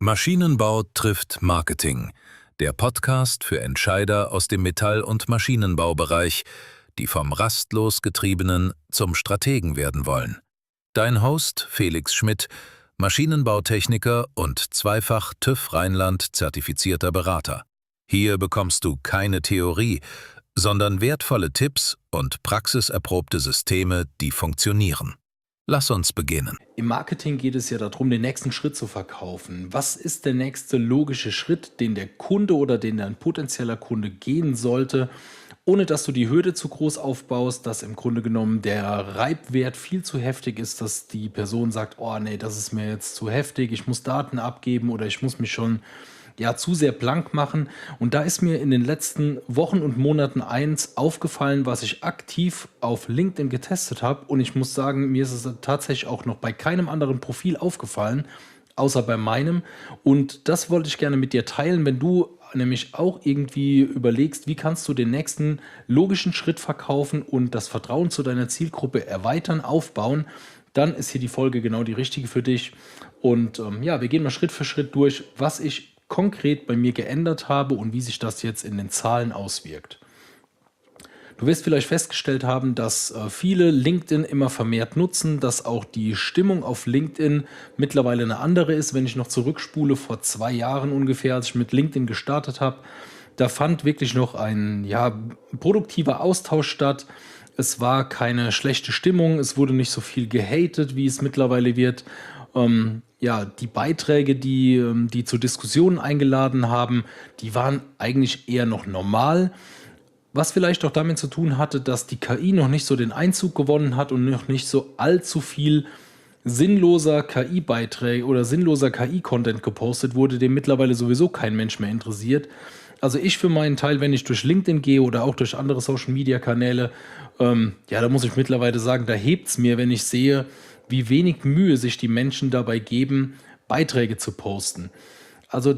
Maschinenbau trifft Marketing, der Podcast für Entscheider aus dem Metall- und Maschinenbaubereich, die vom rastlos Getriebenen zum Strategen werden wollen. Dein Host Felix Schmidt, Maschinenbautechniker und zweifach TÜV Rheinland zertifizierter Berater. Hier bekommst du keine Theorie, sondern wertvolle Tipps und praxiserprobte Systeme, die funktionieren. Lass uns beginnen. Im Marketing geht es ja darum, den nächsten Schritt zu verkaufen. Was ist der nächste logische Schritt, den der Kunde oder den ein potenzieller Kunde gehen sollte, ohne dass du die Hürde zu groß aufbaust, dass im Grunde genommen der Reibwert viel zu heftig ist, dass die Person sagt, oh nee, das ist mir jetzt zu heftig, ich muss Daten abgeben oder ich muss mich schon zu sehr blank machen. Und da ist mir in den letzten Wochen und Monaten eins aufgefallen, was ich aktiv auf LinkedIn getestet habe. Und ich muss sagen, mir ist es tatsächlich auch noch bei keinem anderen Profil aufgefallen, außer bei meinem. Und das wollte ich gerne mit dir teilen, wenn du nämlich auch irgendwie überlegst, wie kannst du den nächsten logischen Schritt verkaufen und das Vertrauen zu deiner Zielgruppe erweitern, aufbauen, dann ist hier die Folge genau die richtige für dich. Und wir gehen mal Schritt für Schritt durch, was ich konkret bei mir geändert habe und wie sich das jetzt in den Zahlen auswirkt. Du wirst vielleicht festgestellt haben, dass viele LinkedIn immer vermehrt nutzen, dass auch die Stimmung auf LinkedIn mittlerweile eine andere ist. Wenn ich noch zurückspule, vor 2 Jahren ungefähr, als ich mit LinkedIn gestartet habe, da fand wirklich noch ein produktiver Austausch statt. Es war keine schlechte Stimmung, es wurde nicht so viel gehatet, wie es mittlerweile wird. Die Beiträge, die zur Diskussion eingeladen haben, die waren eigentlich eher noch normal. Was vielleicht auch damit zu tun hatte, dass die KI noch nicht so den Einzug gewonnen hat und noch nicht so allzu viel sinnloser KI-Beiträge oder sinnloser KI-Content gepostet wurde, den mittlerweile sowieso kein Mensch mehr interessiert. Also ich für meinen Teil, wenn ich durch LinkedIn gehe oder auch durch andere Social-Media-Kanäle, da muss ich mittlerweile sagen, da hebt es mir, wenn ich sehe, wie wenig Mühe sich die Menschen dabei geben, Beiträge zu posten. Also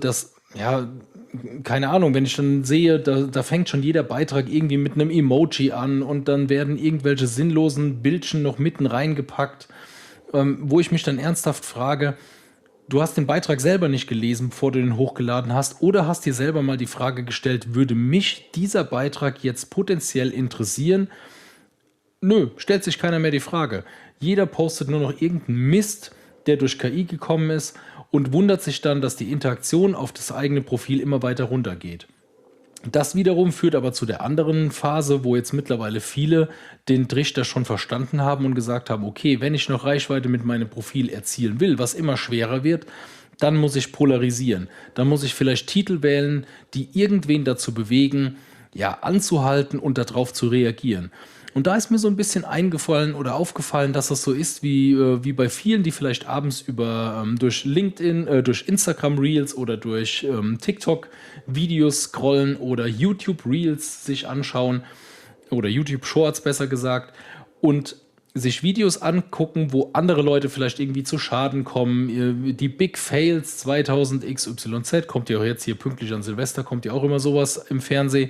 keine Ahnung, wenn ich dann sehe, da fängt schon jeder Beitrag irgendwie mit einem Emoji an und dann werden irgendwelche sinnlosen Bildchen noch mitten reingepackt, wo ich mich dann ernsthaft frage, du hast den Beitrag selber nicht gelesen, bevor du den hochgeladen hast, oder hast dir selber mal die Frage gestellt, würde mich dieser Beitrag jetzt potenziell interessieren? Nö, stellt sich keiner mehr die Frage. Jeder postet nur noch irgendeinen Mist, der durch KI gekommen ist und wundert sich dann, dass die Interaktion auf das eigene Profil immer weiter runtergeht. Das wiederum führt aber zu der anderen Phase, wo jetzt mittlerweile viele den Trichter schon verstanden haben und gesagt haben, okay, wenn ich noch Reichweite mit meinem Profil erzielen will, was immer schwerer wird, dann muss ich polarisieren. Dann muss ich vielleicht Titel wählen, die irgendwen dazu bewegen, anzuhalten und darauf zu reagieren. Und da ist mir so ein bisschen eingefallen oder aufgefallen, dass das so ist wie bei vielen, die vielleicht abends durch LinkedIn, durch Instagram Reels oder durch TikTok Videos scrollen oder YouTube Reels sich anschauen oder YouTube Shorts besser gesagt und sich Videos angucken, wo andere Leute vielleicht irgendwie zu Schaden kommen. Die Big Fails 2000 XYZ, kommt ja auch jetzt hier pünktlich an Silvester, kommt ja auch immer sowas im Fernsehen,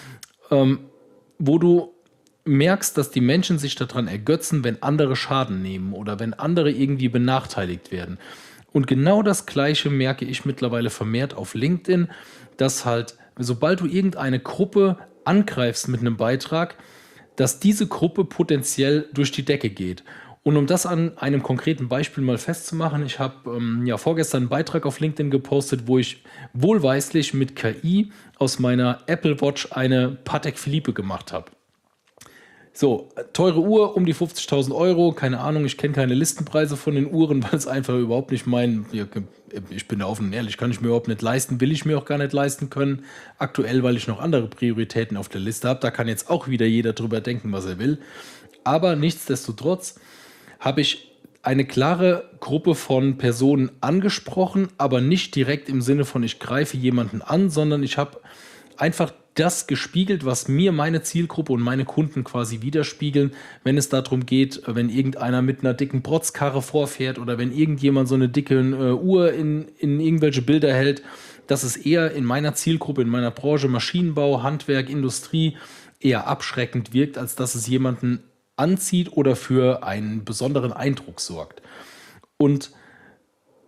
wo du merkst, dass die Menschen sich daran ergötzen, wenn andere Schaden nehmen oder wenn andere irgendwie benachteiligt werden. Und genau das Gleiche merke ich mittlerweile vermehrt auf LinkedIn, dass halt, sobald du irgendeine Gruppe angreifst mit einem Beitrag, dass diese Gruppe potenziell durch die Decke geht. Und um das an einem konkreten Beispiel mal festzumachen, ich habe vorgestern einen Beitrag auf LinkedIn gepostet, wo ich wohlweislich mit KI aus meiner Apple Watch eine Patek Philippe gemacht habe. So, teure Uhr, um die 50.000 Euro, keine Ahnung, ich kenne keine Listenpreise von den Uhren, weil es einfach überhaupt nicht ich bin da offen und ehrlich, kann ich mir überhaupt nicht leisten, will ich mir auch gar nicht leisten können. Aktuell, weil ich noch andere Prioritäten auf der Liste habe, da kann jetzt auch wieder jeder drüber denken, was er will. Aber nichtsdestotrotz habe ich eine klare Gruppe von Personen angesprochen, aber nicht direkt im Sinne von, ich greife jemanden an, sondern ich habe einfach das gespiegelt, was mir meine Zielgruppe und meine Kunden quasi widerspiegeln, wenn es darum geht, wenn irgendeiner mit einer dicken Protzkarre vorfährt oder wenn irgendjemand so eine dicke Uhr in irgendwelche Bilder hält, dass es eher in meiner Zielgruppe, in meiner Branche Maschinenbau, Handwerk, Industrie eher abschreckend wirkt, als dass es jemanden anzieht oder für einen besonderen Eindruck sorgt. Und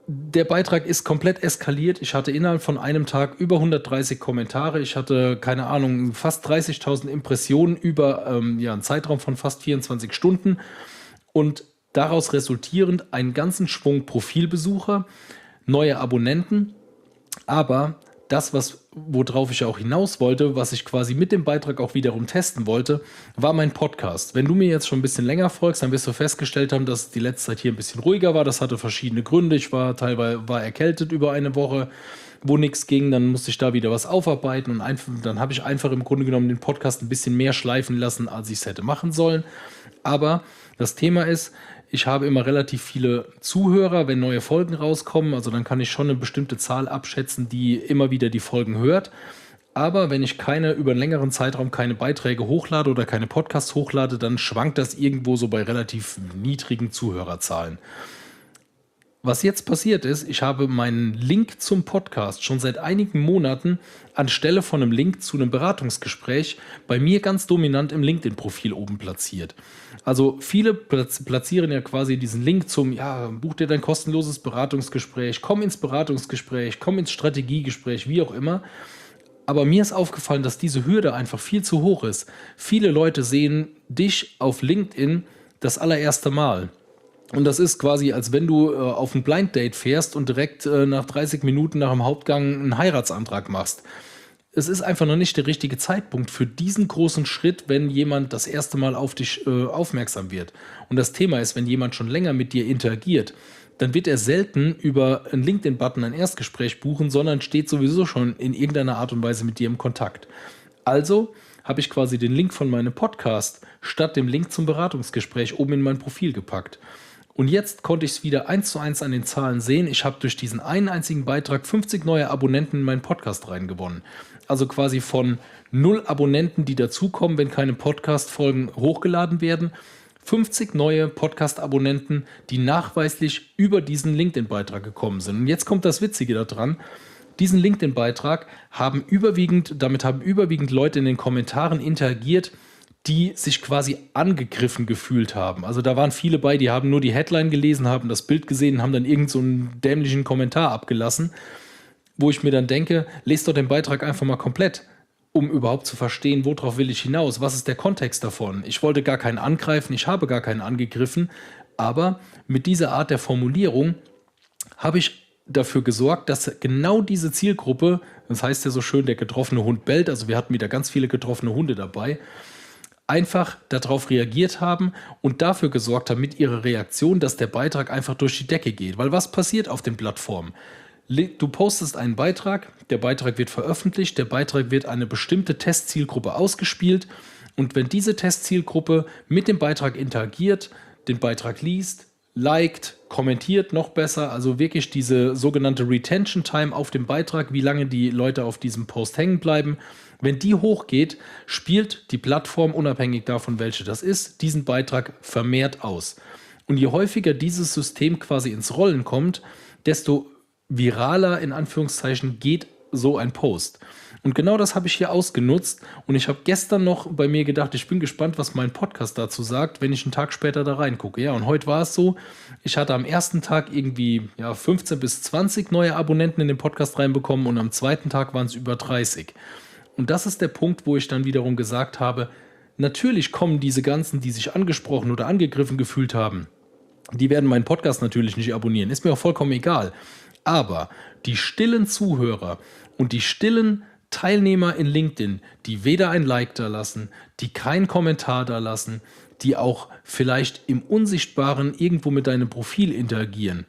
Der Beitrag ist komplett eskaliert. Ich hatte innerhalb von einem Tag über 130 Kommentare. Ich hatte, keine Ahnung, fast 30.000 Impressionen über einen Zeitraum von fast 24 Stunden. Und daraus resultierend einen ganzen Schwung Profilbesucher, neue Abonnenten. Aber das, worauf ich ja auch hinaus wollte, was ich quasi mit dem Beitrag auch wiederum testen wollte, war mein Podcast. Wenn du mir jetzt schon ein bisschen länger folgst, dann wirst du festgestellt haben, dass die letzte Zeit hier ein bisschen ruhiger war. Das hatte verschiedene Gründe. Ich war teilweise erkältet über eine Woche, wo nichts ging. Dann musste ich da wieder was aufarbeiten und dann habe ich einfach im Grunde genommen den Podcast ein bisschen mehr schleifen lassen, als ich es hätte machen sollen. Aber das Thema ist, ich habe immer relativ viele Zuhörer, wenn neue Folgen rauskommen. Also dann kann ich schon eine bestimmte Zahl abschätzen, die immer wieder die Folgen hört. Aber wenn ich über einen längeren Zeitraum keine Beiträge hochlade oder keine Podcasts hochlade, dann schwankt das irgendwo so bei relativ niedrigen Zuhörerzahlen. Was jetzt passiert ist, ich habe meinen Link zum Podcast schon seit einigen Monaten anstelle von einem Link zu einem Beratungsgespräch bei mir ganz dominant im LinkedIn-Profil oben platziert. Also viele platzieren ja quasi diesen Link zum, buch dir dein kostenloses Beratungsgespräch, komm ins Beratungsgespräch, komm ins Strategiegespräch, wie auch immer. Aber mir ist aufgefallen, dass diese Hürde einfach viel zu hoch ist. Viele Leute sehen dich auf LinkedIn das allererste Mal. Und das ist quasi, als wenn du auf ein Blind Date fährst und direkt nach 30 Minuten nach dem Hauptgang einen Heiratsantrag machst. Es ist einfach noch nicht der richtige Zeitpunkt für diesen großen Schritt, wenn jemand das erste Mal auf dich aufmerksam wird. Und das Thema ist, wenn jemand schon länger mit dir interagiert, dann wird er selten über einen LinkedIn-Button ein Erstgespräch buchen, sondern steht sowieso schon in irgendeiner Art und Weise mit dir im Kontakt. Also habe ich quasi den Link von meinem Podcast statt dem Link zum Beratungsgespräch oben in mein Profil gepackt. Und jetzt konnte ich es wieder 1:1 an den Zahlen sehen. Ich habe durch diesen einen einzigen Beitrag 50 neue Abonnenten in meinen Podcast reingewonnen. Also quasi von 0 Abonnenten, die dazukommen, wenn keine Podcast-Folgen hochgeladen werden, 50 neue Podcast-Abonnenten, die nachweislich über diesen LinkedIn-Beitrag gekommen sind. Und jetzt kommt das Witzige daran. Diesen LinkedIn-Beitrag damit haben überwiegend Leute in den Kommentaren interagiert, die sich quasi angegriffen gefühlt haben. Also da waren viele bei, die haben nur die Headline gelesen, haben das Bild gesehen und haben dann irgend so einen dämlichen Kommentar abgelassen, wo ich mir dann denke, lest doch den Beitrag einfach mal komplett, um überhaupt zu verstehen, worauf will ich hinaus, was ist der Kontext davon. Ich wollte gar keinen angreifen, ich habe gar keinen angegriffen, aber mit dieser Art der Formulierung habe ich dafür gesorgt, dass genau diese Zielgruppe, das heißt ja so schön, der getroffene Hund bellt, also wir hatten wieder ganz viele getroffene Hunde dabei, einfach darauf reagiert haben und dafür gesorgt haben mit ihrer Reaktion, dass der Beitrag einfach durch die Decke geht. Weil was passiert auf den Plattformen? Du postest einen Beitrag, der Beitrag wird veröffentlicht, der Beitrag wird eine bestimmte Testzielgruppe ausgespielt und wenn diese Testzielgruppe mit dem Beitrag interagiert, den Beitrag liest, liked, kommentiert, noch besser, also wirklich diese sogenannte Retention Time auf dem Beitrag, wie lange die Leute auf diesem Post hängen bleiben. Wenn die hochgeht, spielt die Plattform, unabhängig davon, welche das ist, diesen Beitrag vermehrt aus. Und je häufiger dieses System quasi ins Rollen kommt, desto viraler, in Anführungszeichen, geht so ein Post. Und genau das habe ich hier ausgenutzt und ich habe gestern noch bei mir gedacht, ich bin gespannt, was mein Podcast dazu sagt, wenn ich einen Tag später da reingucke. Ja, und heute war es so, ich hatte am ersten Tag irgendwie 15 bis 20 neue Abonnenten in den Podcast reinbekommen und am zweiten Tag waren es über 30. Und das ist der Punkt, wo ich dann wiederum gesagt habe, natürlich kommen diese ganzen, die sich angesprochen oder angegriffen gefühlt haben, die werden meinen Podcast natürlich nicht abonnieren, ist mir auch vollkommen egal. Aber die stillen Zuhörer und die stillen Teilnehmer in LinkedIn, die weder ein Like da lassen, die keinen Kommentar da lassen, die auch vielleicht im Unsichtbaren irgendwo mit deinem Profil interagieren,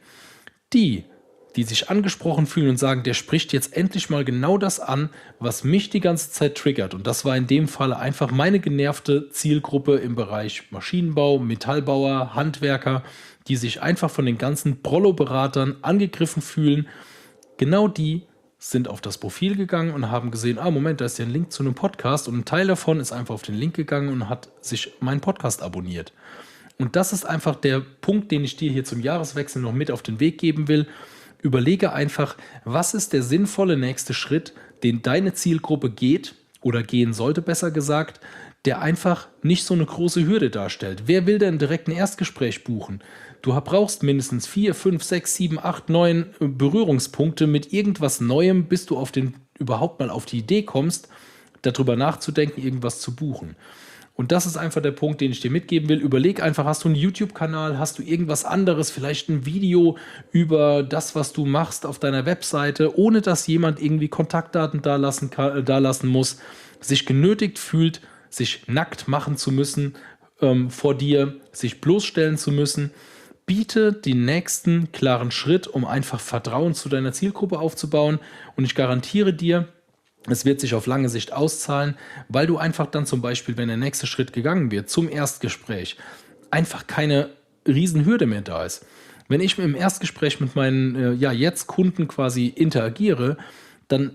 die sich angesprochen fühlen und sagen, der spricht jetzt endlich mal genau das an, was mich die ganze Zeit triggert. Und das war in dem Fall einfach meine genervte Zielgruppe im Bereich Maschinenbau, Metallbauer, Handwerker, die sich einfach von den ganzen Prollo-Beratern angegriffen fühlen. Genau die sind auf das Profil gegangen und haben gesehen, Moment, da ist ja ein Link zu einem Podcast und ein Teil davon ist einfach auf den Link gegangen und hat sich meinen Podcast abonniert. Und das ist einfach der Punkt, den ich dir hier zum Jahreswechsel noch mit auf den Weg geben will. Überlege einfach, was ist der sinnvolle nächste Schritt, den deine Zielgruppe geht oder gehen sollte, besser gesagt, der einfach nicht so eine große Hürde darstellt. Wer will denn direkt ein Erstgespräch buchen? Du brauchst mindestens 4, 5, 6, 7, 8, 9 Berührungspunkte mit irgendwas Neuem, bis du überhaupt mal auf die Idee kommst, darüber nachzudenken, irgendwas zu buchen. Und das ist einfach der Punkt, den ich dir mitgeben will. Überleg einfach, hast du einen YouTube-Kanal, hast du irgendwas anderes, vielleicht ein Video über das, was du machst auf deiner Webseite, ohne dass jemand irgendwie Kontaktdaten dalassen muss, sich genötigt fühlt, sich nackt machen zu müssen vor dir, sich bloßstellen zu müssen. Biete den nächsten klaren Schritt, um einfach Vertrauen zu deiner Zielgruppe aufzubauen. Und ich garantiere dir, es wird sich auf lange Sicht auszahlen, weil du einfach dann zum Beispiel, wenn der nächste Schritt gegangen wird, zum Erstgespräch, einfach keine Riesenhürde mehr da ist. Wenn ich im Erstgespräch mit meinen jetzt Kunden quasi interagiere, dann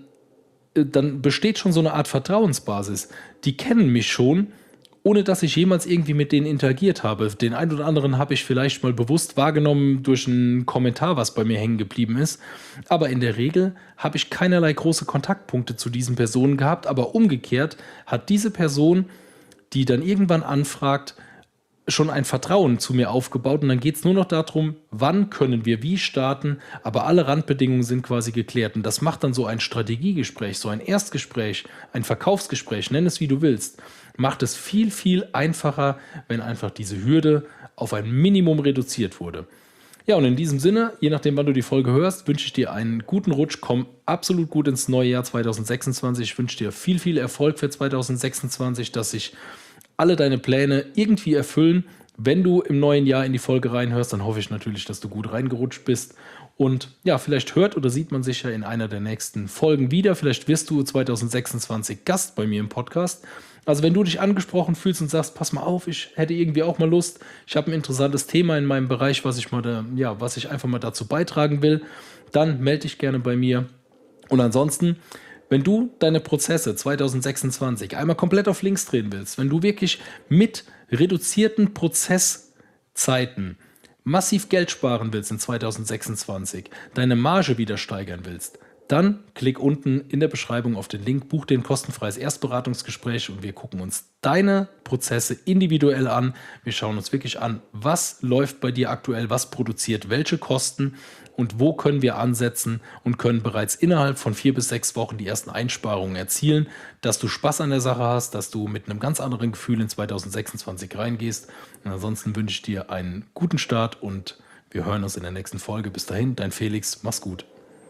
besteht schon so eine Art Vertrauensbasis. Die kennen mich schon, ohne dass ich jemals irgendwie mit denen interagiert habe. Den einen oder anderen habe ich vielleicht mal bewusst wahrgenommen durch einen Kommentar, was bei mir hängen geblieben ist. Aber in der Regel habe ich keinerlei große Kontaktpunkte zu diesen Personen gehabt. Aber umgekehrt hat diese Person, die dann irgendwann anfragt, schon ein Vertrauen zu mir aufgebaut. Und dann geht es nur noch darum, wann können wir wie starten. Aber alle Randbedingungen sind quasi geklärt. Und das macht dann so ein Strategiegespräch, so ein Erstgespräch, ein Verkaufsgespräch, nenn es wie du willst, macht es viel, viel einfacher, wenn einfach diese Hürde auf ein Minimum reduziert wurde. Ja, und in diesem Sinne, je nachdem, wann du die Folge hörst, wünsche ich dir einen guten Rutsch. Komm absolut gut ins neue Jahr 2026. Ich wünsche dir viel, viel Erfolg für 2026, dass sich alle deine Pläne irgendwie erfüllen. Wenn du im neuen Jahr in die Folge reinhörst, dann hoffe ich natürlich, dass du gut reingerutscht bist. Und ja, vielleicht hört oder sieht man sich ja in einer der nächsten Folgen wieder. Vielleicht wirst du 2026 Gast bei mir im Podcast. Also wenn du dich angesprochen fühlst und sagst, pass mal auf, ich hätte irgendwie auch mal Lust, ich habe ein interessantes Thema in meinem Bereich, was ich einfach mal dazu beitragen will, dann melde dich gerne bei mir. Und ansonsten, wenn du deine Prozesse 2026 einmal komplett auf links drehen willst, wenn du wirklich mit reduzierten Prozesszeiten massiv Geld sparen willst in 2026, deine Marge wieder steigern willst, dann klick unten in der Beschreibung auf den Link, buch dir ein kostenfreies Erstberatungsgespräch und wir gucken uns deine Prozesse individuell an. Wir schauen uns wirklich an, was läuft bei dir aktuell, was produziert welche Kosten und wo können wir ansetzen und können bereits innerhalb von 4 bis 6 Wochen die ersten Einsparungen erzielen, dass du Spaß an der Sache hast, dass du mit einem ganz anderen Gefühl in 2026 reingehst. Und ansonsten wünsche ich dir einen guten Start und wir hören uns in der nächsten Folge. Bis dahin, dein Felix, mach's gut.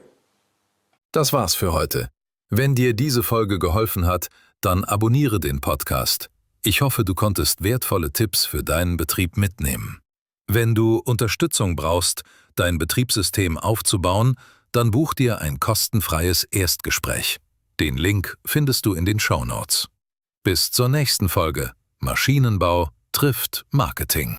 Das war's für heute. Wenn dir diese Folge geholfen hat, dann abonniere den Podcast. Ich hoffe, du konntest wertvolle Tipps für deinen Betrieb mitnehmen. Wenn du Unterstützung brauchst, dein Betriebssystem aufzubauen, dann buch dir ein kostenfreies Erstgespräch. Den Link findest du in den Shownotes. Bis zur nächsten Folge. Maschinenbau trifft Marketing.